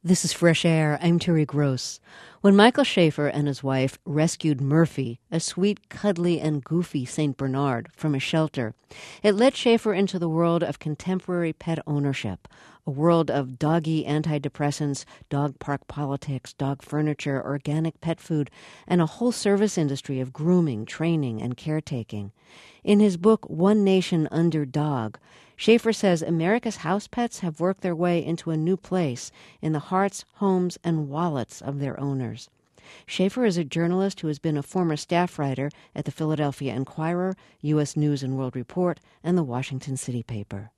This is Fresh Air. I'm Terry Gross. When Michael Schaefer and his wife rescued Murphy, a sweet, cuddly, and goofy St. Bernard, from a shelter, it led Schaefer into the world of contemporary pet ownership, a world of doggy antidepressants, dog park politics, dog furniture, organic pet food, and a whole service industry of grooming, training, and caretaking. In his book, One Nation Under Dog, Schaefer says America's house pets have worked their way into a new place in the hearts, homes, and wallets of their owners. Schaefer is a journalist who has been a former staff writer at the Philadelphia Inquirer, U.S. News and World Report, and the Washington City Paper.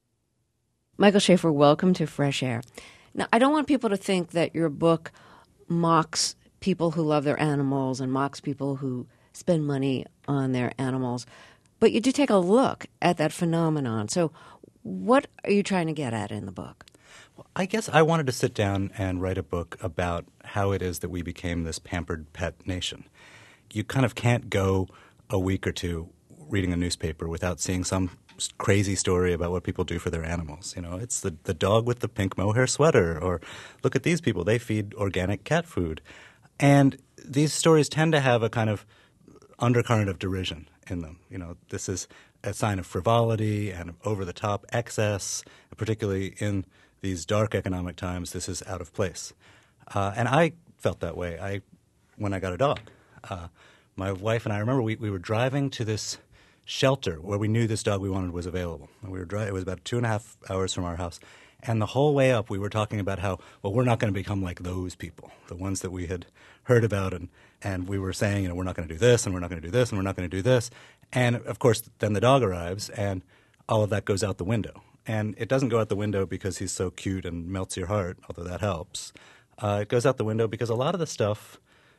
Michael Schaefer, welcome to Fresh Air. Now, I don't want people to think that your book mocks people who love their animals and mocks people who spend money on their animals, but you do take a look at that phenomenon. So what are you trying to get at in the book? Well, I guess I wanted to sit down and write a book about how it is that we became this pampered pet nation. You kind of can't go a week or two reading a newspaper without seeing some crazy story about what people do for their animals. You know, it's the dog with the pink mohair sweater, or look at these people, they feed organic cat food. And these stories tend to have a kind of undercurrent of derision in them. You know, this is a sign of frivolity and over-the-top excess, particularly in these dark economic times. This is out of place. And I felt that way when I got a dog. My wife and I remember we were driving to this shelter where we knew this dog we wanted was available. And it was about 2.5 hours from our house. And the whole way up, we were talking about how, well, we're not going to become like those people, the ones that we had heard about. And we were saying, you know, we're not going to do this, and we're not going to do this, and we're not going to do this. And, of course, then the dog arrives, and all of that goes out the window. And it doesn't go out the window because he's so cute and melts your heart, although that helps. It goes out the window because a lot of the stuff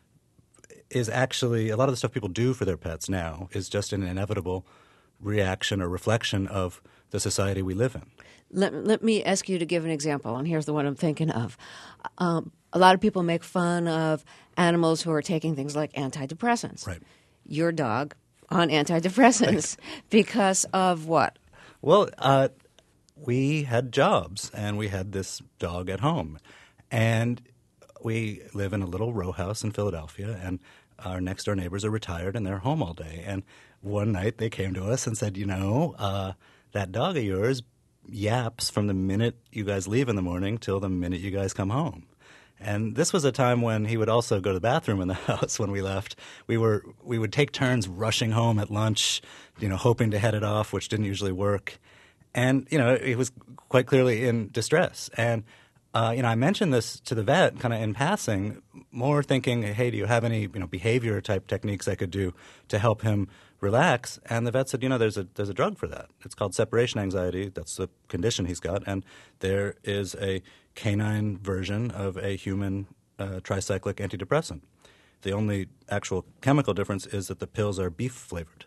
people do for their pets now is just an inevitable reaction or reflection of the society we live in. Let me ask you to give an example, and here's the one I'm thinking of. A lot of people make fun of animals who are taking things like antidepressants. Right. Your dog on antidepressants because of what? Well, we had jobs, and we had this dog at home. And we live in a little row house in Philadelphia, and our next-door neighbors are retired, and they're home all day. And one night they came to us and said, you know, that dog of yours yaps from the minute you guys leave in the morning till the minute you guys come home. And this was a time when he would also go to the bathroom in the house when we left. We would take turns rushing home at lunch, you know, hoping to head it off, which didn't usually work. And, you know, he was quite clearly in distress. And, you know, I mentioned this to the vet kind of in passing, more thinking, hey, do you have any, you know, behavior type techniques I could do to help him relax? And the vet said, you know, there's a drug for that. It's called separation anxiety. That's the condition he's got. And there is a canine version of a human tricyclic antidepressant. The only actual chemical difference is that the pills are beef flavored.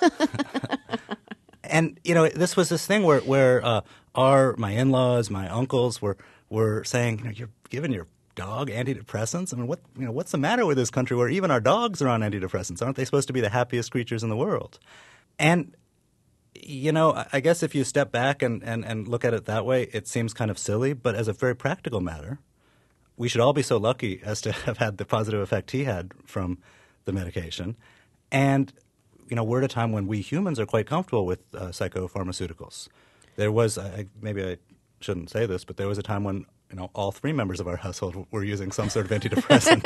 And, you know, this was this thing where my in-laws, my uncles were saying, you know, you're giving your dog antidepressants? I mean, what's the matter with this country where even our dogs are on antidepressants? Aren't they supposed to be the happiest creatures in the world? And, you know, I guess if you step back and look at it that way, it seems kind of silly. But as a very practical matter, we should all be so lucky as to have had the positive effect he had from the medication. And, you know, we're at a time when we humans are quite comfortable with psychopharmaceuticals. There was maybe I shouldn't say this, but there was a time when, you know, all three members of our household were using some sort of antidepressant.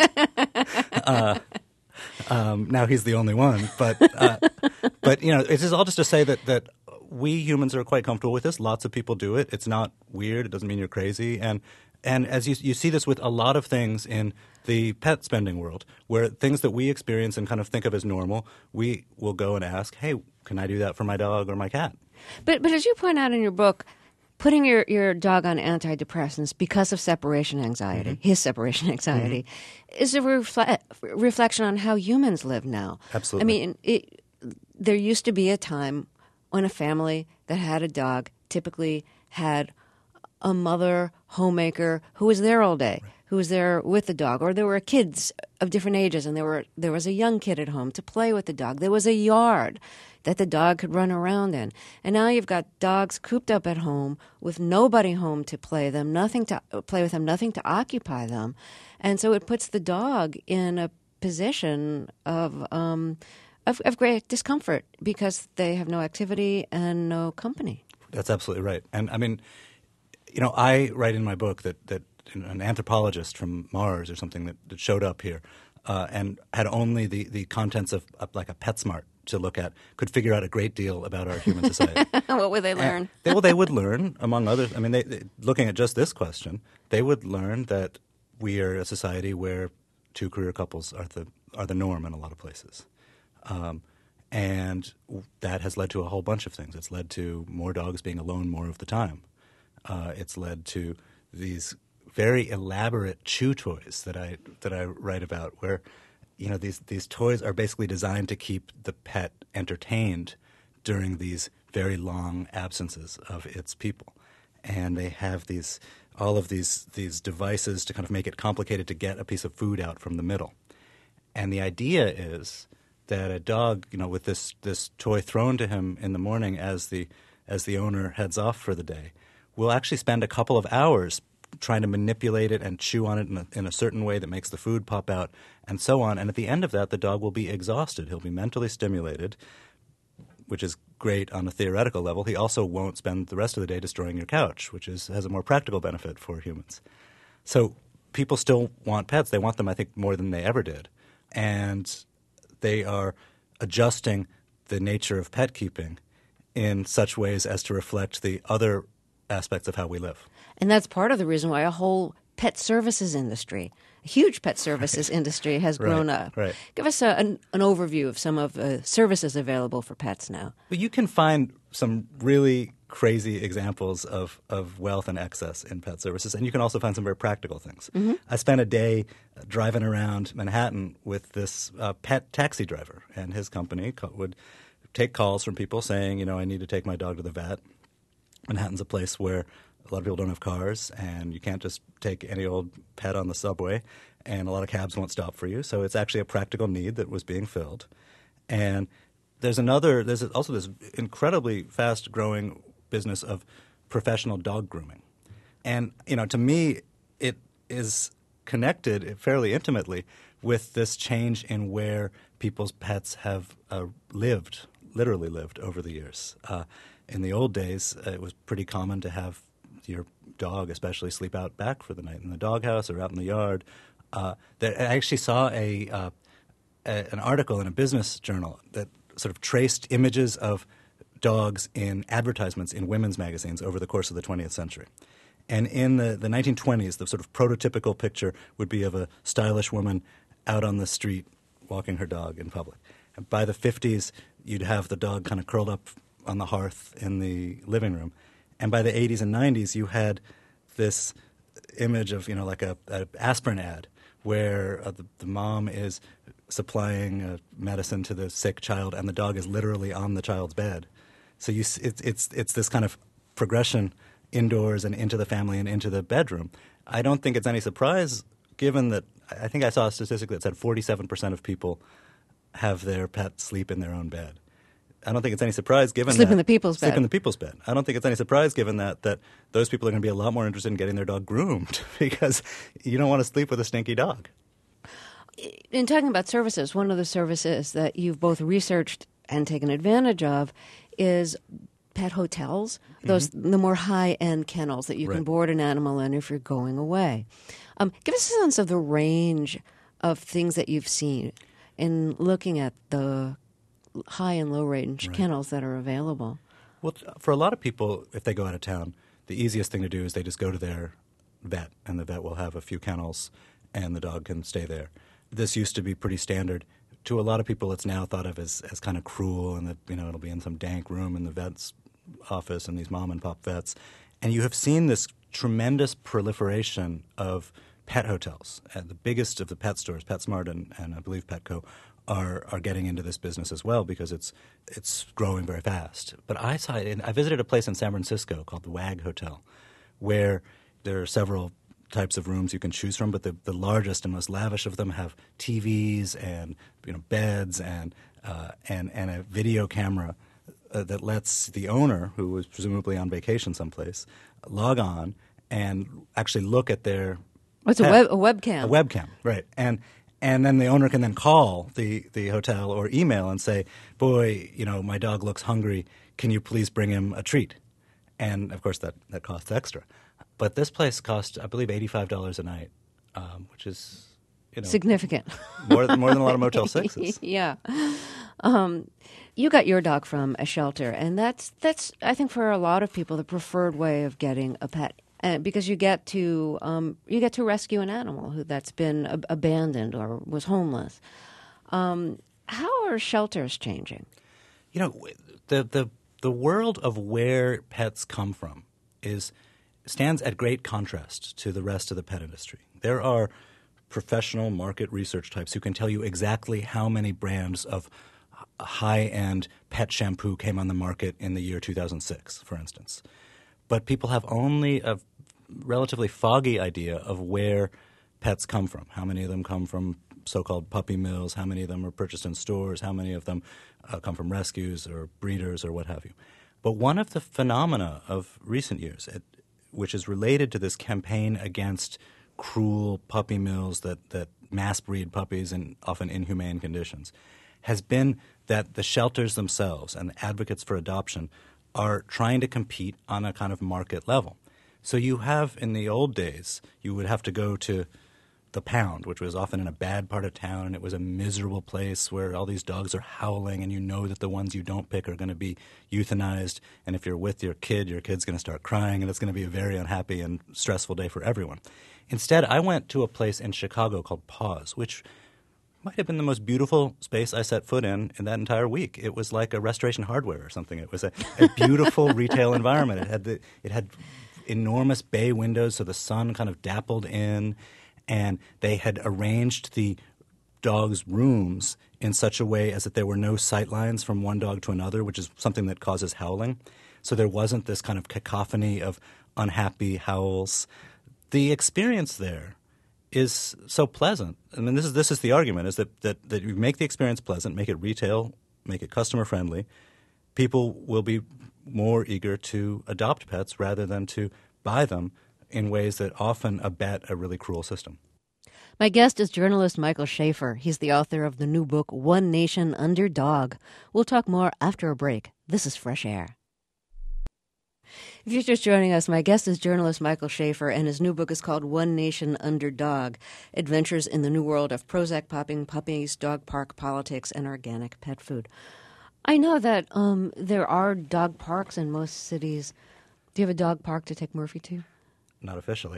Now he's the only one, but you know, it is all just to say that we humans are quite comfortable with this. Lots of people do it. It's not weird. It doesn't mean you're crazy. And as you see this with a lot of things in the pet spending world, where things that we experience and kind of think of as normal, we will go and ask, hey, can I do that for my dog or my cat? But as you point out in your book, putting your dog on antidepressants because of separation anxiety, his separation anxiety, is a reflection on how humans live now. Absolutely. I mean, there used to be a time when a family that had a dog typically had a mother homemaker who was there all day, who was there with the dog, or there were kids of different ages, and there was a young kid at home to play with the dog. There was a yard that the dog could run around in. And now you've got dogs cooped up at home with nobody home to play them, nothing to play with them, nothing to occupy them. And so it puts the dog in a position of great discomfort because they have no activity and no company. That's absolutely right. And I mean, I write in my book that an anthropologist from Mars or something that showed up here and had only the contents of like a PetSmart to look at could figure out a great deal about our human society. What would they learn? They would learn, among others. I mean, looking at just this question, they would learn that we are a society where two career couples are the norm in a lot of places. And that has led to a whole bunch of things. It's led to more dogs being alone more of the time. It's led to these very elaborate chew toys that I write about, where these toys are basically designed to keep the pet entertained during these very long absences of its people, and they have all of these devices to kind of make it complicated to get a piece of food out from the middle. And the idea is that a dog, with this toy thrown to him in the morning as the owner heads off for the day, will actually spend a couple of hours trying to manipulate it and chew on it in a certain way that makes the food pop out and so on. And at the end of that, the dog will be exhausted. He'll be mentally stimulated, which is great on a theoretical level. He also won't spend the rest of the day destroying your couch, which has a more practical benefit for humans. So people still want pets. They want them, I think, more than they ever did. And they are adjusting the nature of pet keeping in such ways as to reflect the other aspects of how we live. And that's part of the reason why a whole pet services industry, a huge pet services industry has grown up. Right. Give us an overview of some of the services available for pets now. But you can find some really crazy examples of wealth and excess in pet services, and you can also find some very practical things. Mm-hmm. I spent a day driving around Manhattan with this pet taxi driver, and his company would take calls from people saying, I need to take my dog to the vet. Manhattan's a place where a lot of people don't have cars, and you can't just take any old pet on the subway, and a lot of cabs won't stop for you. So it's actually a practical need that was being filled. And there's also this incredibly fast-growing business of professional dog grooming. And, to me, it is connected fairly intimately with this change in where people's pets have literally lived over the years. In the old days, it was pretty common to have your dog especially sleep out back for the night in the doghouse or out in the yard. I actually saw an article in a business journal that sort of traced images of dogs in advertisements in women's magazines over the course of the 20th century. And in the 1920s, the sort of prototypical picture would be of a stylish woman out on the street walking her dog in public. And by the 50s, you'd have the dog kind of curled up on the hearth in the living room. And by the 80s and 90s, you had this image of, like a aspirin ad where the mom is supplying medicine to the sick child and the dog is literally on the child's bed. So it's this kind of progression indoors and into the family and into the bedroom. I don't think it's any surprise, given that I think I saw a statistic that said 47% of people have their pet sleep in their own bed. I don't think it's any surprise given Sleep in the people's bed. Sleep in the people's bed. I don't think it's any surprise given that those people are going to be a lot more interested in getting their dog groomed because you don't want to sleep with a stinky dog. In talking about services, one of the services that you've both researched and taken advantage of is pet hotels, the more high-end kennels that you can board an animal in if you're going away. Give us a sense of the range of things that you've seen in looking at the high and low range kennels that are available. Well, for a lot of people, if they go out of town, the easiest thing to do is they just go to their vet, and the vet will have a few kennels, and the dog can stay there. This used to be pretty standard. To a lot of people, it's now thought of as kind of cruel, and that it'll be in some dank room in the vet's office and these mom and pop vets. And you have seen this tremendous proliferation of pet hotels. The biggest of the pet stores, PetSmart and I believe Petco, are getting into this business as well because it's growing very fast. But I visited a place in San Francisco called the WAG Hotel, where there are several types of rooms you can choose from, but the largest and most lavish of them have TVs and beds and a video camera that lets the owner, who was presumably on vacation someplace, log on and actually look at their What's a webcam? A webcam, right. And then the owner can then call the hotel or email and say, boy, my dog looks hungry. Can you please bring him a treat? And, of course, that costs extra. But this place cost, I believe, $85 a night, which is significant. more than a lot of Motel 6s. Yeah. You got your dog from a shelter, and that's I think for a lot of people the preferred way of getting a pet, because you get to rescue an animal that's been abandoned or was homeless. How are shelters changing? The world of where pets come from stands at great contrast to the rest of the pet industry. There are professional market research types who can tell you exactly how many brands of high-end pet shampoo came on the market in the year 2006, for instance. But people have only a relatively foggy idea of where pets come from. How many of them come from so-called puppy mills? How many of them are purchased in stores? How many of them come from rescues or breeders or what have you? But one of the phenomena of recent years, which is related to this campaign against cruel puppy mills that mass breed puppies in often inhumane conditions, has been that the shelters themselves and the advocates for adoption are trying to compete on a kind of market level. So you have, in the old days, you would have to go to the Pound, which was often in a bad part of town, and it was a miserable place where all these dogs are howling, and you know that the ones you don't pick are going to be euthanized, and if you're with your kid's going to start crying, and it's going to be a very unhappy and stressful day for everyone. Instead, I went to a place in Chicago called Paws, which might have been the most beautiful space I set foot in that entire week. It was like a Restoration Hardware or something. It was a beautiful retail environment. It had enormous bay windows, so the sun kind of dappled in, and they had arranged the dogs' rooms in such a way as that there were no sight lines from one dog to another, which is something that causes howling. So there wasn't this kind of cacophony of unhappy howls. The experience there is so pleasant. I mean, this is the argument, is that you make the experience pleasant, make it retail, make it customer friendly. People will be more eager to adopt pets rather than to buy them in ways that often abet a really cruel system. My guest is journalist Michael Shaffer. He's the author of the new book, One Nation Under Dog. We'll talk more after a break. This is Fresh Air. If you're just joining us, my guest is journalist Michael Shaffer, and his new book is called One Nation Under Dog, Adventures in the New World of Prozac Popping Puppies, Dog Park Politics, and Organic Pet Food. I know that there are dog parks in most cities. Do you have a dog park to take Murphy to? Not officially.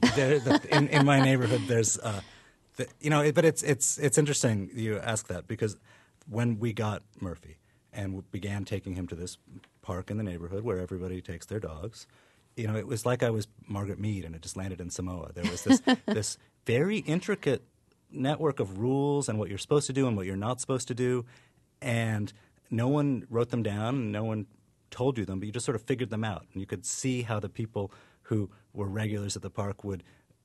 In my neighborhood, there's, but it's interesting you ask that, because when we got Murphy and began taking him to this park in the neighborhood where everybody takes their dogs, it was like I was Margaret Mead and it just landed in Samoa. There was this very intricate network of rules and what you're supposed to do and what you're not supposed to do, and no one wrote them down and no one told you them, but you just sort of figured them out. And you could see how the people who were regulars at the park would,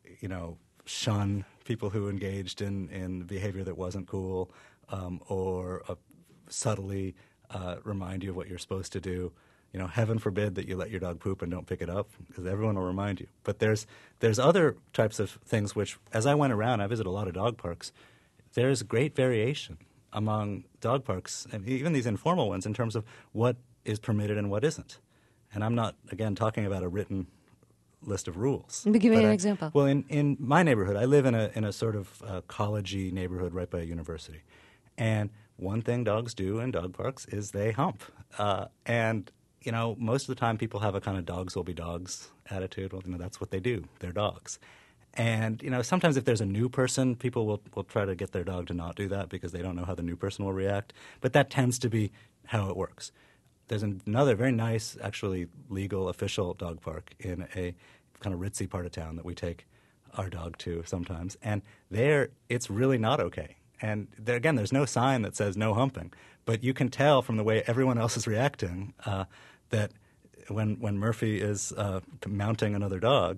shun people who engaged in behavior that wasn't cool, or subtly remind you of what you're supposed to do. Heaven forbid that you let your dog poop and don't pick it up, because everyone will remind you. But there's other types of things which, as I went around, I visited a lot of dog parks, there's great variation among dog parks, and even these informal ones, in terms of what is permitted and what isn't. And I'm not, again, talking about a written list of rules. Give me an example. Well, in my neighborhood, I live in a sort of college-y neighborhood right by a university. And one thing dogs do in dog parks is they hump. And most of the time people have a kind of dogs will be dogs attitude. Well, that's what they do. They're dogs. And, sometimes if there's a new person, people will try to get their dog to not do that because they don't know how the new person will react. But that tends to be how it works. There's another very nice, actually legal, official dog park in a kind of ritzy part of town that we take our dog to sometimes. And there, it's really not okay. And there, again, there's no sign that says no humping. But you can tell from the way everyone else is reacting that when Murphy is mounting another dog,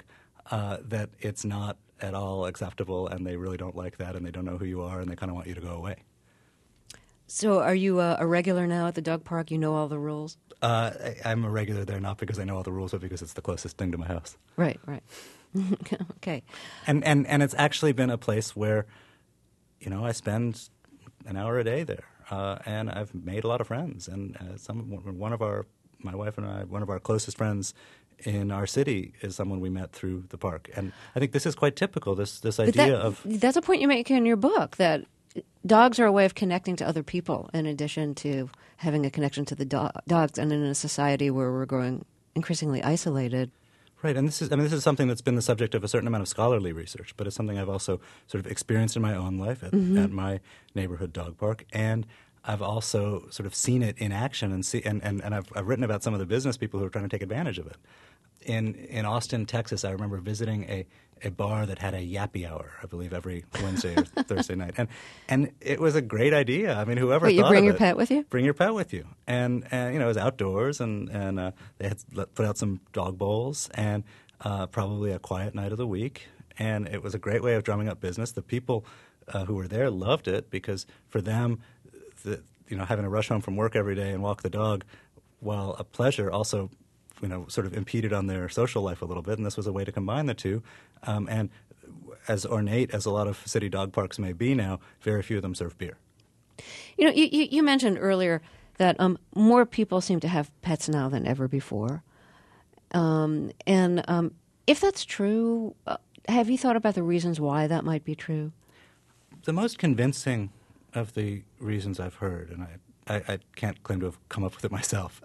that it's not at all acceptable, and they really don't like that, and they don't know who you are, and they kind of want you to go away. So are you a regular now at the dog park? You know all the rules? I'm a regular there, not because I know all the rules, but because it's the closest thing to my house. Right. Okay. And it's actually been a place where, I spend an hour a day there, and I've made a lot of friends. And my wife and I, one of our closest friends in our city is someone we met through the park. And I think this is quite typical. This idea of that's a point you make in your book, that dogs are a way of connecting to other people in addition to having a connection to the dogs. And in a society where we're growing increasingly isolated. Right, and this is something that's been the subject of a certain amount of scholarly research, but it's something I've also sort of experienced in my own life at my neighborhood dog park, and I've also sort of seen it in action and I've written about some of the business people who are trying to take advantage of it. In Austin, Texas, I remember visiting a bar that had a yappy hour, I believe, every Wednesday or Thursday night, and it was a great idea. I mean, whoever thought of it. You bring your pet with you? Bring your pet with you, and it was outdoors, and they had put out some dog bowls, and probably a quiet night of the week, and it was a great way of drumming up business. The people who were there loved it because for them, having to rush home from work every day and walk the dog, while a pleasure, also sort of impeded on their social life a little bit, and this was a way to combine the two. And as ornate as a lot of city dog parks may be now, very few of them serve beer. You mentioned earlier that more people seem to have pets now than ever before. If that's true, have you thought about the reasons why that might be true? The most convincing of the reasons I've heard, and I can't claim to have come up with it myself,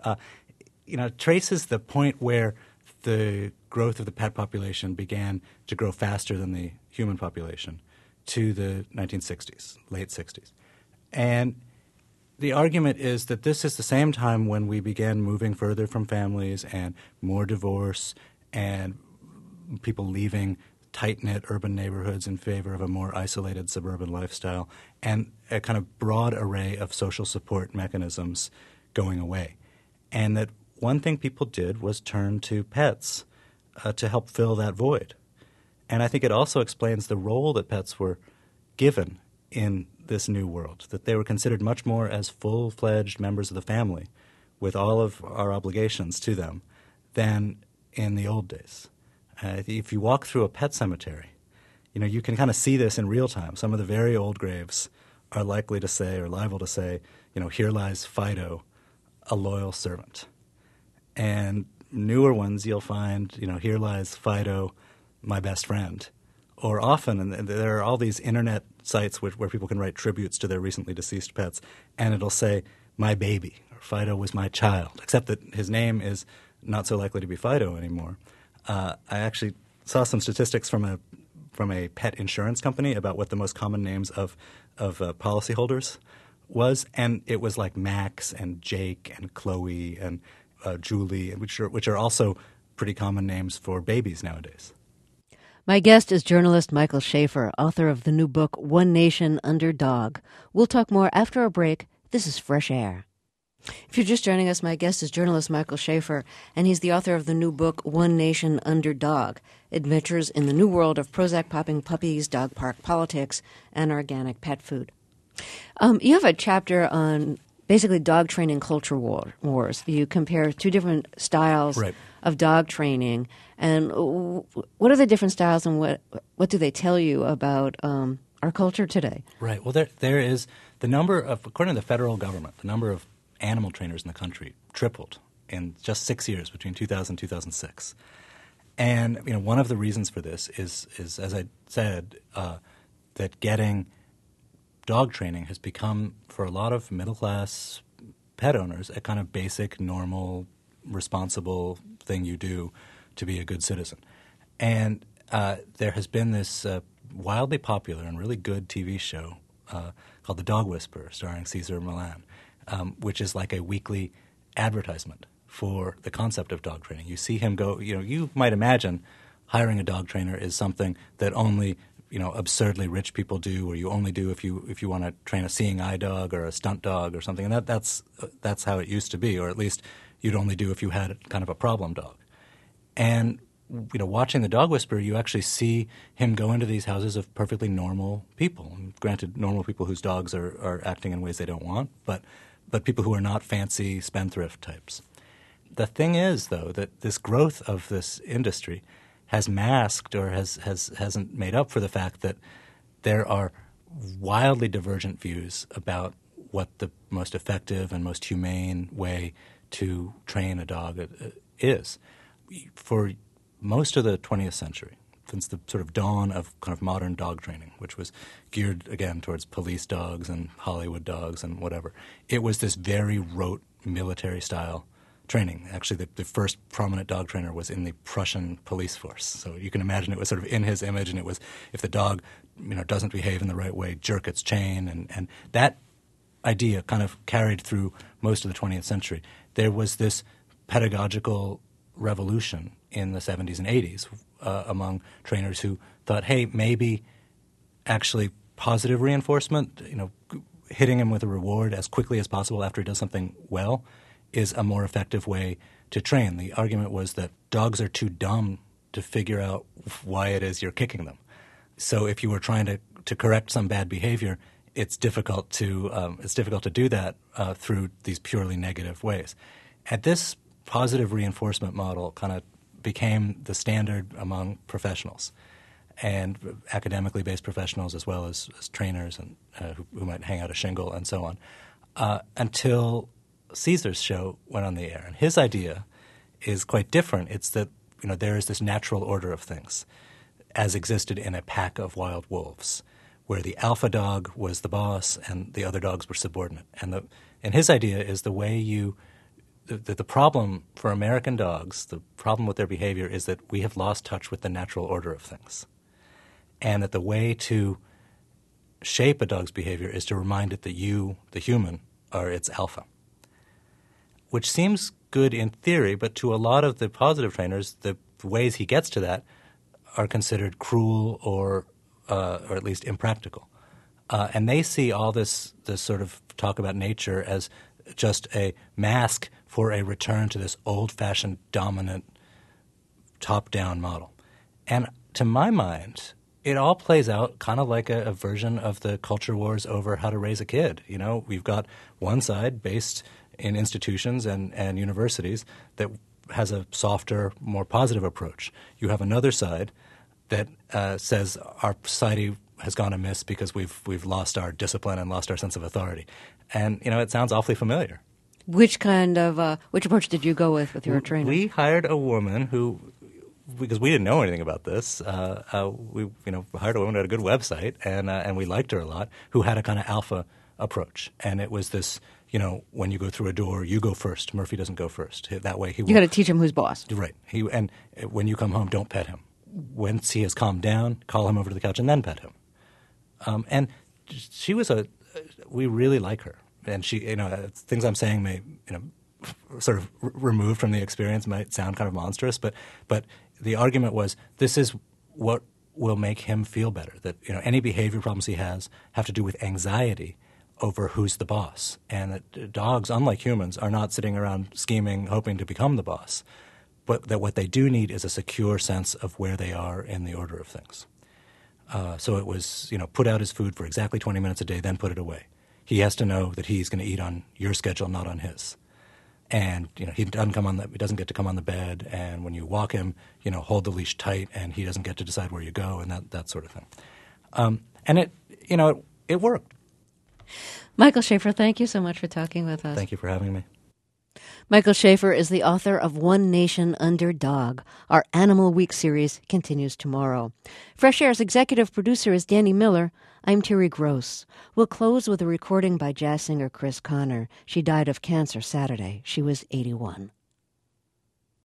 traces the point where the growth of the pet population began to grow faster than the human population to the 1960s, late 60s. And the argument is that this is the same time when we began moving further from families and more divorce and people leaving tight-knit urban neighborhoods in favor of a more isolated suburban lifestyle and a kind of broad array of social support mechanisms going away. And that one thing people did was turn to pets to help fill that void. And I think it also explains the role that pets were given in this new world, that they were considered much more as full-fledged members of the family with all of our obligations to them than in the old days. If you walk through a pet cemetery, you can kind of see this in real time. Some of the very old graves are likely to say or liable to say, here lies Fido, a loyal servant. And newer ones you'll find, here lies Fido, my best friend. Or often, and there are all these internet sites where people can write tributes to their recently deceased pets, and it'll say, my baby, or Fido was my child, except that his name is not so likely to be Fido anymore. I actually saw some statistics from a pet insurance company about what the most common names of policyholders was, and it was like Max and Jake and Chloe and Julie, which are also pretty common names for babies nowadays. My guest is journalist Michael Shaffer, author of the new book, One Nation Under Dog. We'll talk more after a break. This is Fresh Air. If you're just joining us, my guest is journalist Michael Shaffer, and he's the author of the new book, One Nation Under Dog, Adventures in the New World of Prozac-Popping Puppies, Dog Park Politics, and Organic Pet Food. You have a chapter on basically dog training culture wars. You compare two different styles of dog training. And what are the different styles, and what do they tell you about our culture today? Right. Well, there is the number of, according to the federal government, the number of animal trainers in the country tripled in just 6 years between 2000 and 2006. And one of the reasons for this is as I said, that getting dog training has become, for a lot of middle-class pet owners, a kind of basic, normal, responsible thing you do to be a good citizen. And there has been this wildly popular and really good TV show called The Dog Whisperer, starring Cesar Millan, which is like a weekly advertisement for the concept of dog training. You see him go, you might imagine hiring a dog trainer is something that only absurdly rich people do, or you only do if you want to train a seeing eye dog or a stunt dog or something. And that's how it used to be, or at least you'd only do if you had kind of a problem dog. And watching The Dog Whisperer, you actually see him go into these houses of perfectly normal people. Granted, normal people whose dogs are acting in ways they don't want, but people who are not fancy spendthrift types. The thing is, though, that this growth of this industry has masked or hasn't made up for the fact that there are wildly divergent views about what the most effective and most humane way to train a dog is. For most of the 20th century, since the sort of dawn of kind of modern dog training, which was geared, again, towards police dogs and Hollywood dogs and whatever, it was this very rote military-style training. Actually, the first prominent dog trainer was in the Prussian police force. So you can imagine it was sort of in his image, and it was, if the dog doesn't behave in the right way, jerk its chain. And that idea kind of carried through most of the 20th century. There was this pedagogical revolution in the 70s and 80s among trainers who thought, hey, maybe actually positive reinforcement, hitting him with a reward as quickly as possible after he does something well, is a more effective way to train. The argument was that dogs are too dumb to figure out why it is you're kicking them. So if you were trying to correct some bad behavior, it's difficult to do that through these purely negative ways. And this positive reinforcement model kind of became the standard among professionals, and academically based professionals as well as trainers and who might hang out a shingle and so on, until Caesar's show went on the air. And his idea is quite different. It's that there is this natural order of things as existed in a pack of wild wolves, where the alpha dog was the boss and the other dogs were subordinate. And his idea is the way the problem for American dogs, the problem with their behavior is that we have lost touch with the natural order of things. And that the way to shape a dog's behavior is to remind it that you, the human, are its alpha. Which seems good in theory, but to a lot of the positive trainers, the ways he gets to that are considered cruel or at least impractical. And they see all this sort of talk about nature as just a mask for a return to this old-fashioned dominant top-down model. And to my mind, it all plays out kind of like a version of the culture wars over how to raise a kid. We've got one side based in institutions and universities that has a softer, more positive approach. You have another side that says our society has gone amiss because we've lost our discipline and lost our sense of authority. And, it sounds awfully familiar. Which approach did you go with your trainer? We hired a woman who, because we didn't know anything about this, we hired a woman who had a good website, and we liked her a lot, who had a kind of alpha approach. And it was this, when you go through a door, you go first. Murphy doesn't go first. That way you got to teach him who's boss. Right. And when you come home, don't pet him. Once he has calmed down, call him over to the couch and then pet him. And she was we really like her. And she, things I'm saying may, sort of removed from the experience might sound kind of monstrous, but the argument was this is what will make him feel better, that, any behavior problems he has have to do with anxiety over who's the boss, and that dogs, unlike humans, are not sitting around scheming, hoping to become the boss, but that what they do need is a secure sense of where they are in the order of things. So it was, put out his food for exactly 20 minutes a day, then put it away. He has to know that he's going to eat on your schedule, not on his. And, he doesn't get to come on the bed, and when you walk him, hold the leash tight, and he doesn't get to decide where you go, and that sort of thing. And it worked. Michael Shaffer, thank you so much for talking with us. Thank you for having me. Michael Shaffer is the author of One Nation Under Dog. Our Animal Week series continues tomorrow. Fresh Air's executive producer is Danny Miller. I'm Terry Gross. We'll close with a recording by jazz singer Chris Connor. She died of cancer Saturday. She was 81.